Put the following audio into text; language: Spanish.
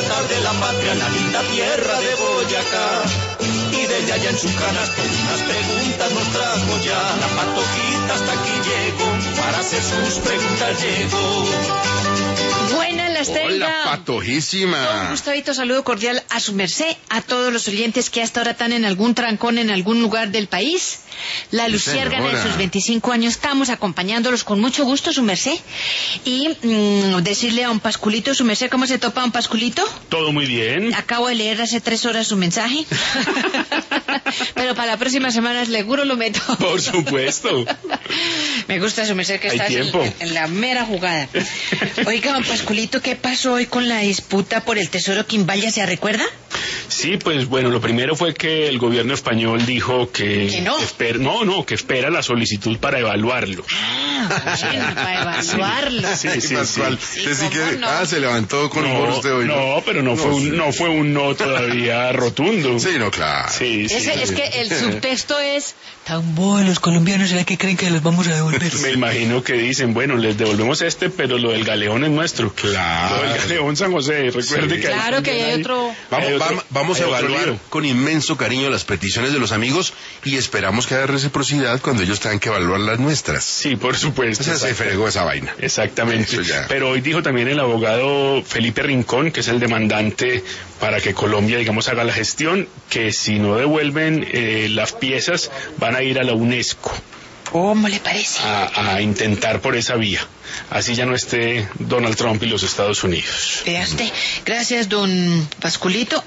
altar de la patria, la linda tierra de Boyacá. Y desde allá en su canasto unas preguntas nos trajo ya. La Patojita hasta aquí llegó, para hacer sus preguntas llegó. Buenas las tenga. Hola, Patojísima. Un gustadito saludo cordial a su merced, a todos los oyentes que hasta ahora están en algún trancón en algún lugar del país. La luciérgana de sus 25 años, estamos acompañándolos con mucho gusto, su merced. Y decirle a un Pasculito, su merced, ¿cómo se topa un Pasculito? Todo muy bien. Acabo de leer hace 3 horas su mensaje. Pero para la próxima semana seguro lo meto. Por supuesto. Me gusta su merced que Hay está tiempo. en la mera jugada. Oiga, don Pasculito, ¿qué pasó hoy con la disputa por el Tesoro Quimbaya? ¿Se recuerda? Sí, pues bueno, lo primero fue que el gobierno español dijo que no. Que espera la solicitud para evaluarlo. Bueno, para evaluarlo. Sí. Pascual. Sí, Usted sí ¿cómo que... no? se levantó con humor usted hoy. No, pero no fue un no todavía rotundo. Sí, no, claro. Sí. Es que el subtexto es tan buenos los colombianos, ¿será que creen que los vamos a devolver? Me imagino que dicen, bueno, les devolvemos pero lo del galeón es nuestro. Claro. Lo del galeón San José, recuerde Sí. que Claro que hay otro... Vamos a hay otro evaluar lío. con inmenso cariño las peticiones de los amigos y esperamos que haya reciprocidad cuando ellos tengan que evaluar las nuestras. Sí, por supuesto. O sea, se fregó esa vaina. Exactamente. Eso ya. Pero hoy dijo también el abogado Felipe Rincón, que es el demandante para que Colombia, digamos, haga la gestión, que si no devuelven las piezas van a ir a la UNESCO ¿Cómo le parece? a intentar por esa vía. Así ya no esté Donald Trump y los Estados Unidos. Vea usted. Gracias, don Pasculito.